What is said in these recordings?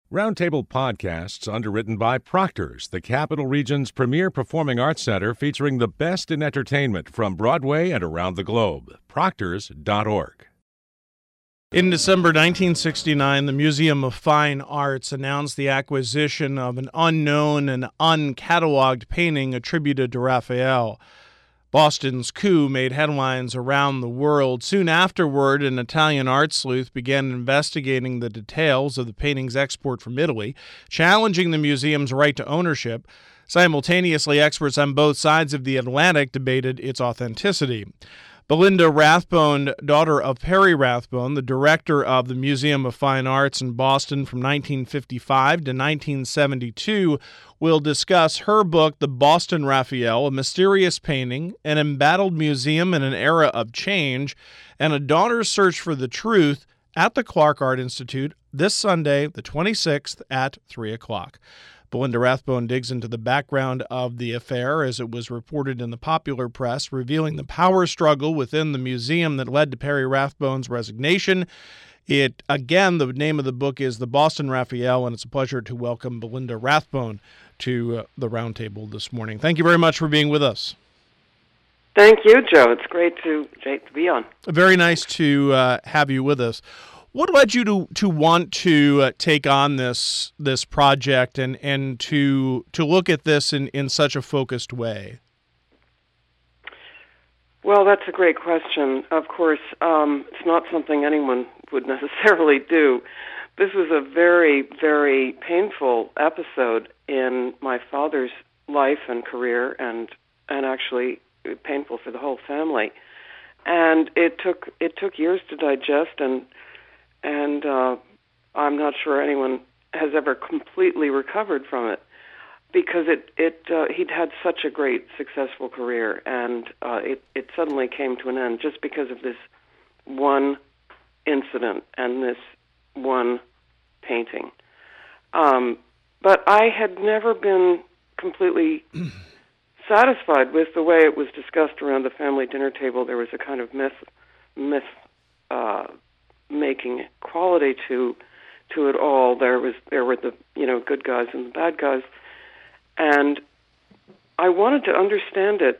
Roundtable Podcasts, underwritten by Proctor's, the Capital Region's premier performing arts center featuring the best in entertainment from Broadway and around the globe. Proctors.org. In December 1969, the Museum of Fine Arts announced the acquisition of an unknown and uncatalogued painting attributed to Raphael. Boston's coup made headlines around the world. Soon afterward, an Italian art sleuth began investigating the details of the painting's export from Italy, challenging the museum's right to ownership. Simultaneously, experts on both sides of the Atlantic debated its authenticity. Belinda Rathbone, daughter of Perry Rathbone, the director of the Museum of Fine Arts in Boston from 1955 to 1972, will discuss her book, The Boston Raphael, a mysterious painting, an embattled museum in an era of change, and a daughter's search for the truth at the Clark Art Institute this Sunday, the 26th at 3 o'clock. Belinda Rathbone digs into the background of the affair as it was reported in the popular press, revealing the power struggle within the museum that led to Perry Rathbone's resignation. The name of the book is The Boston Raphael, and it's a pleasure to welcome Belinda Rathbone to the Roundtable this morning. Thank you very much for being with us. Thank you, Joe. It's great to be on. Very nice to have you with us. What led you to want to take on this project and to look at this in such a focused way? Well, that's a great question. Of course, it's not something anyone would necessarily do. This was a very, very painful episode in my father's life and career, and actually painful for the whole family. And it took years to digest, and I'm not sure anyone has ever completely recovered from it, because he'd had such a great, successful career, and it suddenly came to an end just because of this one incident and this one painting. But I had never been completely satisfied with the way it was discussed around the family dinner table. There was a kind of myth making quality to it all. There were the good guys and the bad guys, and I wanted to understand it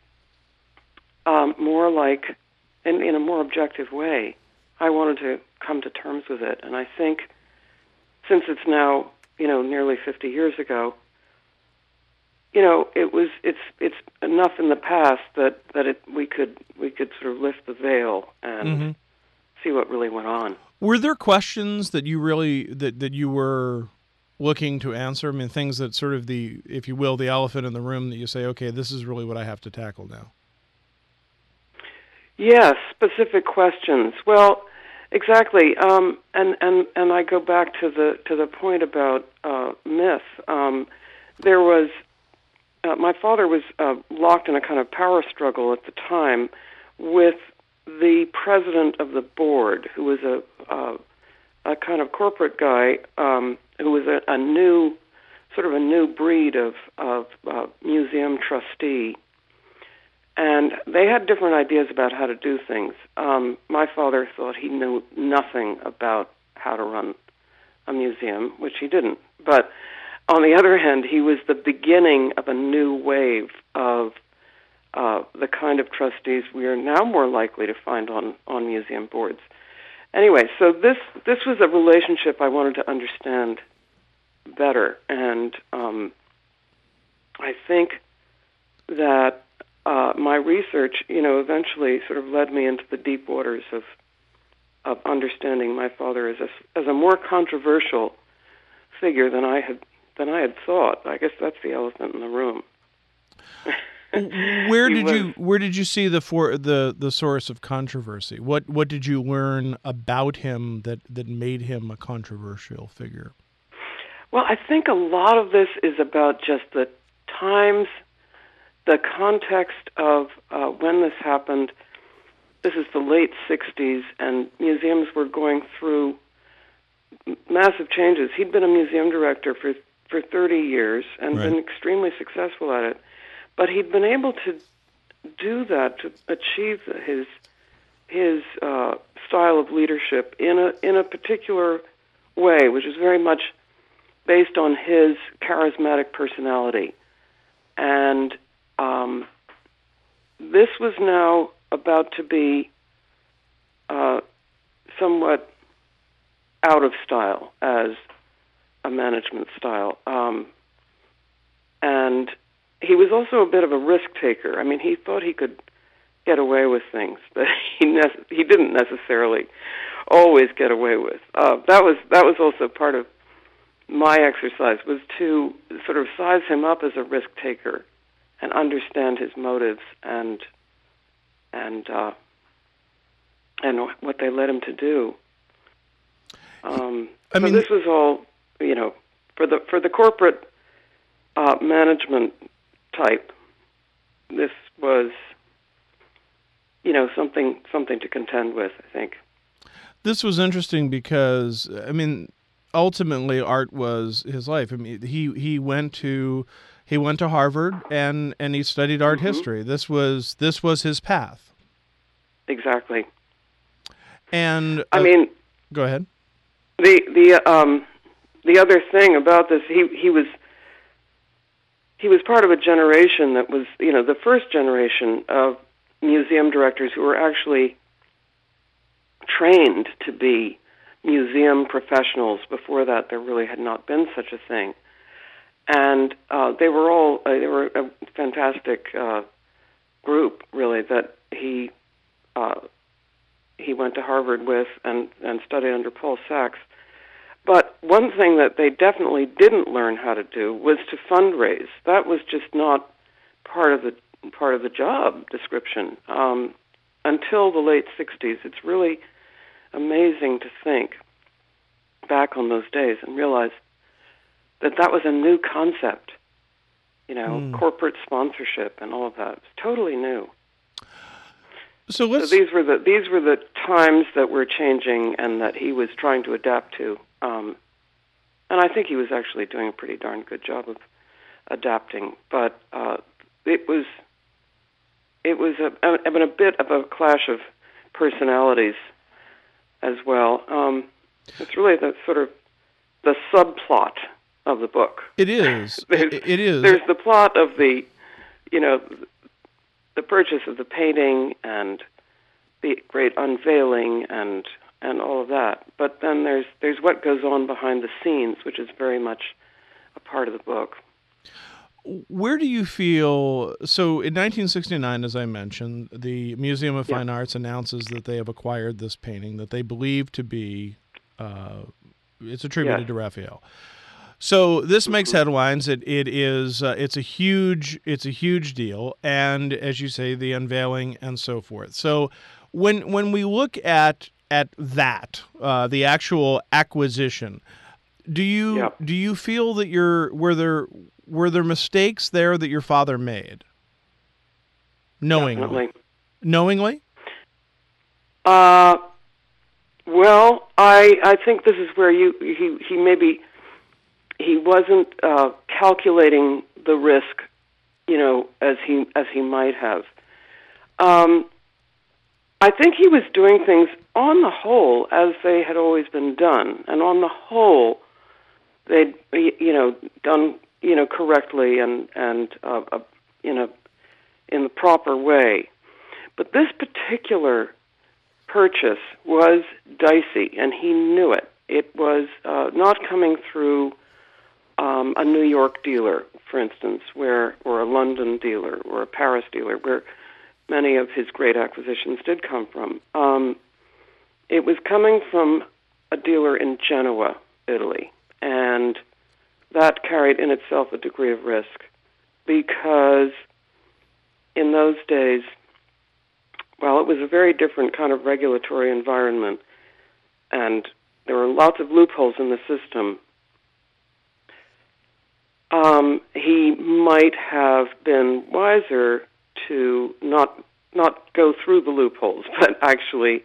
more like in a more objective way. I wanted to come to terms with it, and I think since it's now nearly 50 years ago, it's enough in the past that we could sort of lift the veil and see what really went on. Were there questions that you really that you were looking to answer? I mean, things that sort of if you will, the elephant in the room that you say, okay, this is really what I have to tackle now. Yes, specific questions. Well, exactly. And I go back to the point about myth. There was my father was locked in a kind of power struggle at the time with the president of the board, who was a kind of corporate guy, who was a new breed of museum trustee, and they had different ideas about how to do things. My father thought he knew nothing about how to run a museum, which he didn't. But on the other hand, he was the beginning of a new wave of the kind of trustees we are now more likely to find on museum boards. Anyway, so this was a relationship I wanted to understand better, and I think that my research, eventually sort of led me into the deep waters of understanding my father as a more controversial figure than I had thought. I guess that's the elephant in the room. Where did you see the source of controversy? What did you learn about him that made him a controversial figure? Well, I think a lot of this is about just the times, the context of when this happened. This is the late 60s, and museums were going through massive changes. He'd been a museum director for 30 years and been extremely successful at it. But he'd been able to do that, to achieve his style of leadership in a particular way, which is very much based on his charismatic personality. And this was now about to be somewhat out of style as a management style. And he was also a bit of a risk taker. I mean, he thought he could get away with things that he didn't necessarily always get away with. That was also part of my exercise, was to sort of size him up as a risk taker and understand his motives and what they led him to do. So this was all, for the corporate management type. This was, something to contend with, I think. This was interesting because, ultimately art was his life. He went to Harvard and he studied art history. This was his path. Exactly. And go ahead. The other thing about this, he was part of a generation that was, the first generation of museum directors who were actually trained to be museum professionals. Before that, there really had not been such a thing. And they were a fantastic group, really, that he went to Harvard with and studied under Paul Sachs. But one thing that they definitely didn't learn how to do was to fundraise. That was just not part of the job description until the late 60s. It's really amazing to think back on those days and realize that was a new concept. Corporate sponsorship and all of that. It was totally new. So these were the times that were changing and that he was trying to adapt to. And I think he was actually doing a pretty darn good job of adapting. But it was a bit of a clash of personalities as well. It's really the sort of the subplot of the book. It is. It is. There's the plot of the purchase of the painting and the great unveiling and all of that. But then there's what goes on behind the scenes, which is very much a part of the book. Where do you feel... So in 1969, as I mentioned, the Museum of Fine Arts announces that they have acquired this painting that they believe to be... it's attributed to Raphael. So this makes headlines. It's a huge deal, and as you say, the unveiling and so forth. So when we look at that, the actual acquisition, do you feel that were there mistakes there that your father made? Knowingly. Definitely. Knowingly? Well, I think this is where he maybe he wasn't calculating the risk, as he might have. I think he was doing things on the whole as they had always been done, and on the whole, they'd done correctly and in the proper way. But this particular purchase was dicey, and he knew it. It was not coming through a New York dealer, for instance, or a London dealer, or a Paris dealer, where many of his great acquisitions did come from. It was coming from a dealer in Genoa, Italy, and that carried in itself a degree of risk, because in those days, well, it was a very different kind of regulatory environment, and there were lots of loopholes in the system. He might have been wiser to not go through the loopholes, but actually,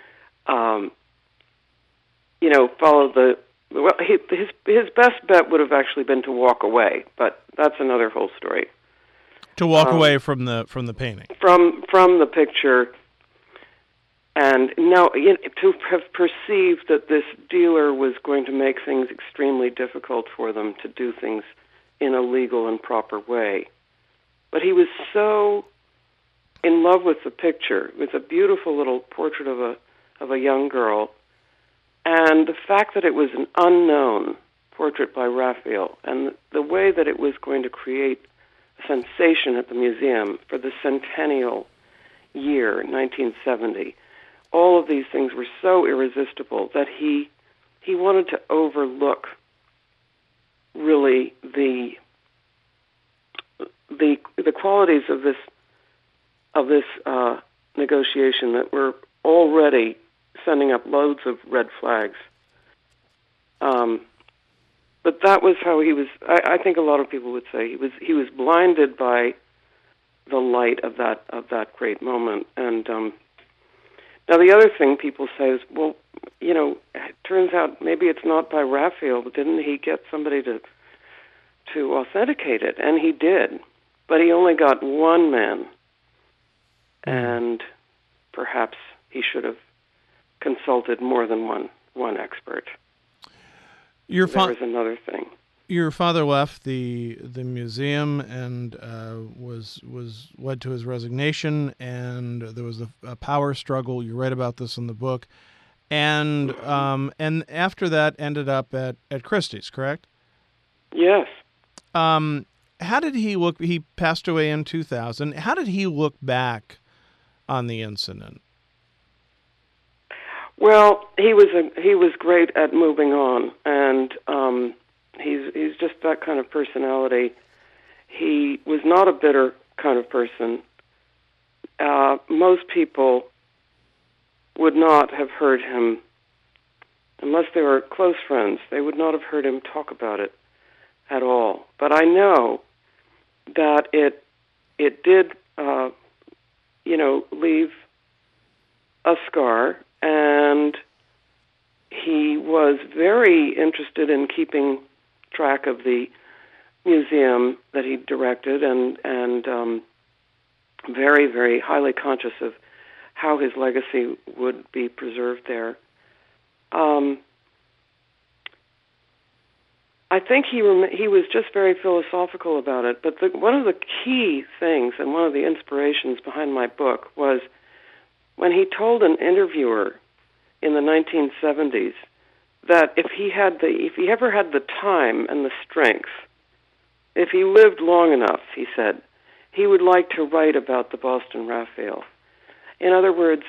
follow the. Well, his best bet would have actually been to walk away, but that's another whole story. To walk away from the painting. From the picture, And no, to have perceived that this dealer was going to make things extremely difficult for them to do things in a legal and proper way. But he was so in love with the picture. It was a beautiful little portrait of a young girl. And the fact that it was an unknown portrait by Raphael, and the way that it was going to create a sensation at the museum for the centennial year, 1970, all of these things were so irresistible that he wanted to overlook really the qualities of this negotiation that were already sending up loads of red flags. But that was how he was. I think a lot of people would say he was blinded by the light of that great moment. And now the other thing people say is, well, it turns out maybe it's not by Raphael, but didn't he get somebody to authenticate it? And he did, but he only got one man, and perhaps he should have consulted more than one expert. There was another thing. Your father left the museum and was led to his resignation, and there was a power struggle. You write about this in the book, and after that ended up at Christie's, correct? Yes. How did he look? He passed away in 2000. How did he look back on the incident? Well, he was great at moving on, and he's just that kind of personality. He was not a bitter kind of person. Most people would not have heard him, unless they were close friends, they would not have heard him talk about it at all. But I know that it did, leave a scar. And he was very interested in keeping track of the museum that he directed, and very, very highly conscious of how his legacy would be preserved there. I think he was just very philosophical about it. But one of the key things and one of the inspirations behind my book was when he told an interviewer in the 1970s that if he ever had the time and the strength, if he lived long enough, he said, he would like to write about the Boston Raphael. In other words,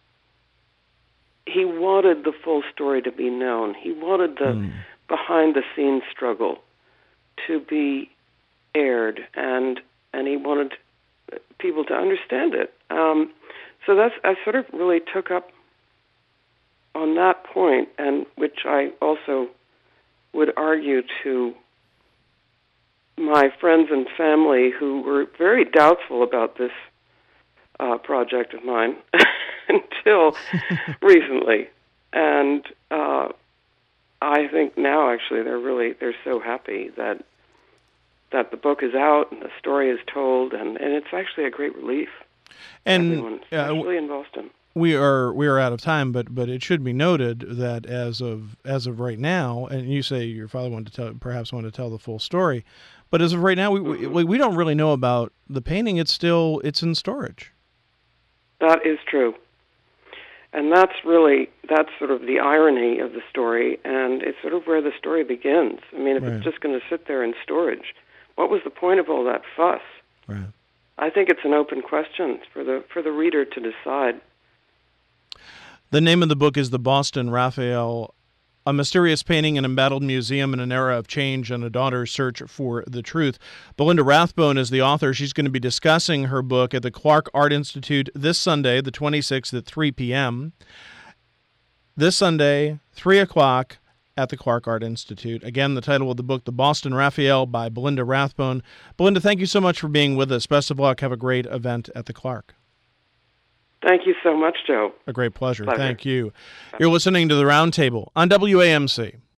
he wanted the full story to be known. He wanted the behind-the-scenes struggle to be aired, and he wanted people to understand it. So I sort of really took up on that point, and which I also would argue to my friends and family who were very doubtful about this project of mine until recently. And I think now, actually, they're so happy that the book is out and the story is told, and it's actually a great relief. And everyone, especially in Boston. We are out of time, but it should be noted that as of right now, and you say your father wanted to tell the full story, but as of right now, we don't really know about the painting. It's in storage. That is true, and that's sort of the irony of the story, and it's sort of where the story begins. I mean, if it's just going to sit there in storage, what was the point of all that fuss? Right. I think it's an open question for the reader to decide. The name of the book is The Boston Raphael, a mysterious painting, an embattled museum in an era of change and a daughter's search for the truth. Belinda Rathbone is the author. She's going to be discussing her book at the Clark Art Institute this Sunday, the 26th at 3 p.m. This Sunday, 3 o'clock at the Clark Art Institute. Again, the title of the book, The Boston Raphael by Belinda Rathbone. Belinda, thank you so much for being with us. Best of luck. Have a great event at the Clark. Thank you so much, Joe. A great pleasure. Thank you. You're listening to The Roundtable on WAMC.